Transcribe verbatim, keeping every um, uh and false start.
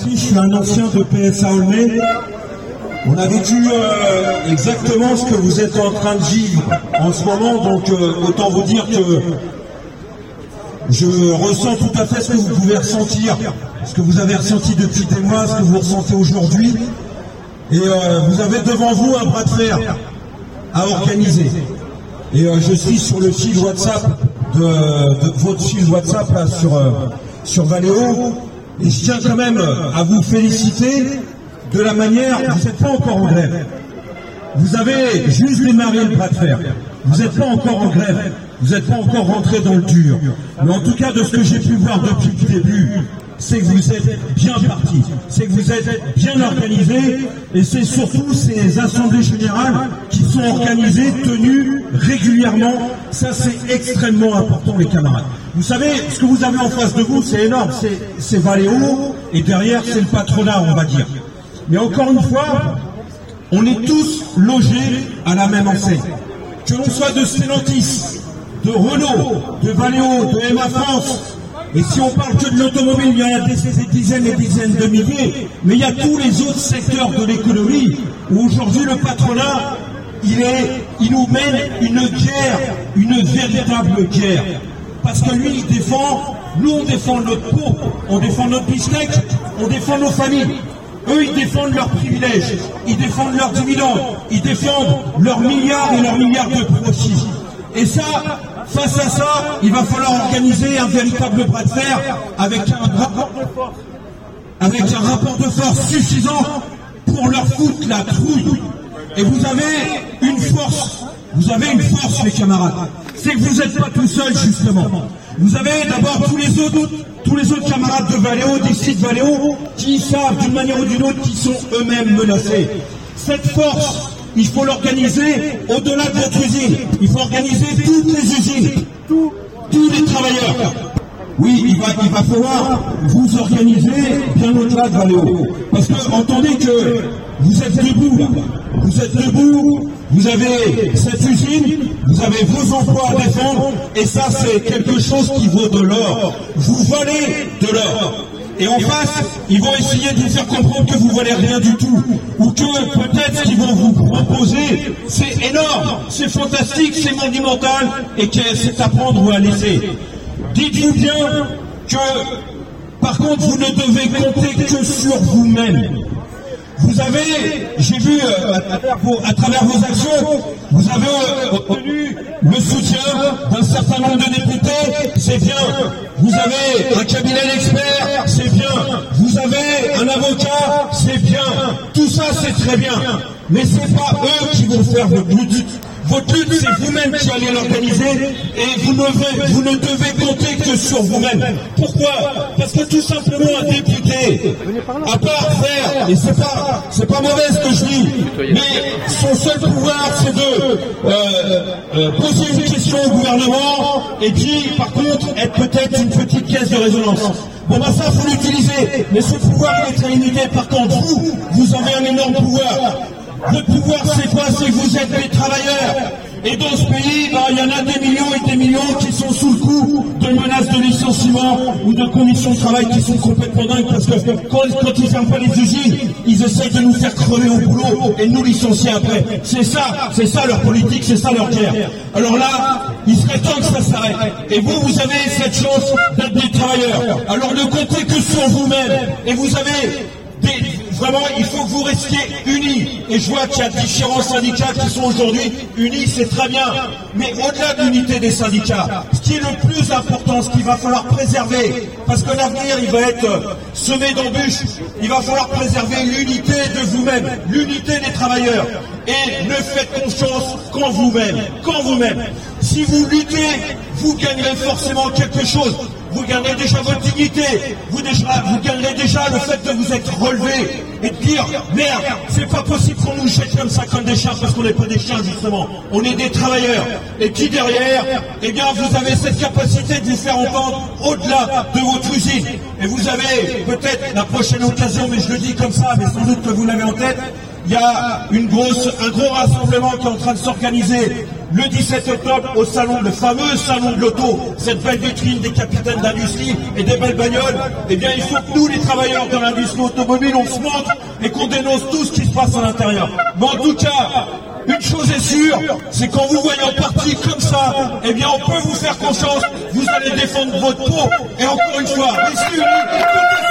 Je suis un ancien de P S A Aulnay. On a vécu euh, exactement ce que vous êtes en train de vivre en ce moment, donc euh, autant vous dire que je ressens tout à fait ce que vous pouvez ressentir, ce que vous avez ressenti depuis des mois, ce que vous ressentez aujourd'hui. Et euh, vous avez devant vous un bras de fer à organiser. Et euh, je suis sur le fil WhatsApp, de, de votre fil WhatsApp là, sur, euh, sur Valeo. Et je tiens quand même à vous féliciter de la manière, vous n'êtes pas encore en grève. Vous avez juste démarré le bras de fer. Vous n'êtes pas encore en grève. Vous n'êtes pas encore rentré dans le dur. Mais en tout cas, de ce que j'ai pu voir depuis le début, c'est que vous êtes bien partis, c'est que vous êtes bien organisés, et c'est surtout ces assemblées générales qui sont organisées, tenues régulièrement. Ça, c'est extrêmement important, les camarades. Vous savez, ce que vous avez en face de vous, c'est énorme, c'est Valeo, et derrière, c'est le patronat, on va dire. Mais encore une fois, on est tous logés à la même enseigne. Que l'on soit de Stellantis, de Renault, de Valeo, de M A France, et si on parle que de l'automobile, il y a des dizaines et dizaines de milliers, mais il y a tous les autres secteurs de l'économie où aujourd'hui le patronat, il, est, il nous mène une guerre, une véritable guerre. Parce que lui, il défend, nous on défend notre peau, on défend notre bistec, on défend nos familles. Eux, ils défendent leurs privilèges, ils défendent leurs dividendes, ils défendent leurs milliards et leurs milliards de profits. Et ça, face à ça, il va falloir organiser un véritable bras de fer avec un rapport de force, avec un rapport de force suffisant pour leur foutre la trouille. Et vous avez une force, vous avez une force, les camarades. C'est que vous n'êtes pas tout seul, justement. Vous avez d'abord tous les autres, tous les autres camarades de Valeo, des sites Valeo, qui savent d'une manière ou d'une autre qu'ils sont eux-mêmes menacés. Cette force, il faut l'organiser au-delà de votre usine. Il faut organiser toutes les usines, tous, tous les travailleurs. Oui, il va, il va falloir vous organiser bien au-delà de Valeo. Parce que entendez que vous êtes debout, là. Vous êtes debout, vous avez cette usine, vous avez vos emplois à défendre, et ça c'est quelque chose qui vaut de l'or. Vous valez de l'or. Et en face, ils vont essayer de vous faire comprendre que vous ne valez rien du tout. Ou que peut-être ce qu'ils vont vous proposer, c'est énorme, c'est fantastique, c'est monumental, et que c'est à prendre ou à laisser. Dites-vous bien que, par contre, vous ne devez compter que sur vous-même. Vous avez, j'ai vu euh, à, travers vos, à travers vos actions, vous avez euh, obtenu le soutien d'un certain nombre de députés, c'est bien. Vous avez un cabinet d'experts, c'est bien. Vous avez un avocat, c'est bien. Tout ça, c'est très bien. Mais c'est pas eux qui vont faire votre lutte. Votre lutte, c'est vous-même qui allez l'organiser, et vous ne, vous ne devez compter que sur vous-même. Pourquoi? Parce que tout simplement un député, à part faire, et c'est pas, c'est pas mauvais ce que je dis, mais son seul pouvoir, c'est de euh, euh, poser une question au gouvernement, et puis par contre être peut-être une petite caisse de résonance. Bon ben ça, faut l'utiliser, mais ce pouvoir il est très limité. Par contre, vous, vous avez un énorme pouvoir. Le pouvoir, c'est quoi? C'est que vous êtes des travailleurs. Et dans ce pays, bah, il y en a des millions et des millions qui sont sous le coup de menaces de licenciement ou de conditions de travail qui sont complètement dingues, parce que quand, quand ils ferment pas les usines, ils essayent de nous faire crever au boulot et de nous licencier après. C'est ça, c'est ça leur politique, c'est ça leur guerre. Alors là, il serait temps que ça s'arrête. Et vous, vous avez cette chance d'être des travailleurs. Alors ne comptez que sur vous-même. Et vous avez des... Vraiment, il faut que vous restiez unis. Et je vois qu'il y a différents syndicats qui sont aujourd'hui unis, c'est très bien. Mais au-delà de l'unité des syndicats, ce qui est le plus important, ce qu'il va falloir préserver, parce que l'avenir, il va être semé d'embûches, il va falloir préserver l'unité de vous-même, l'unité des travailleurs. Et ne faites confiance qu'en vous-même, qu'en vous-même. Si vous luttez, vous gagnerez forcément quelque chose. Vous gagnerez déjà votre dignité, vous, déjà, vous gagnerez déjà le fait de vous être relevé et de dire merde, c'est pas possible qu'on nous jette comme ça comme des chiens, parce qu'on n'est pas des chiens justement, on est des travailleurs. Et qui derrière, eh bien vous avez cette capacité de vous faire entendre au-delà de votre usine. Et vous avez peut-être la prochaine occasion, mais je le dis comme ça, mais sans doute que vous l'avez en tête, il y a une grosse, un gros rassemblement qui est en train de s'organiser le dix-sept octobre au salon, le fameux salon de l'auto, cette belle vitrine des capitaines d'industrie et des belles bagnoles. Eh bien, il faut que nous, les travailleurs de l'industrie automobile, on se montre et qu'on dénonce tout ce qui se passe à l'intérieur. Mais en tout cas, une chose est sûre, c'est qu'en vous voyant parti comme ça, eh bien, on peut vous faire confiance, vous allez défendre votre peau, et encore une fois, messieurs,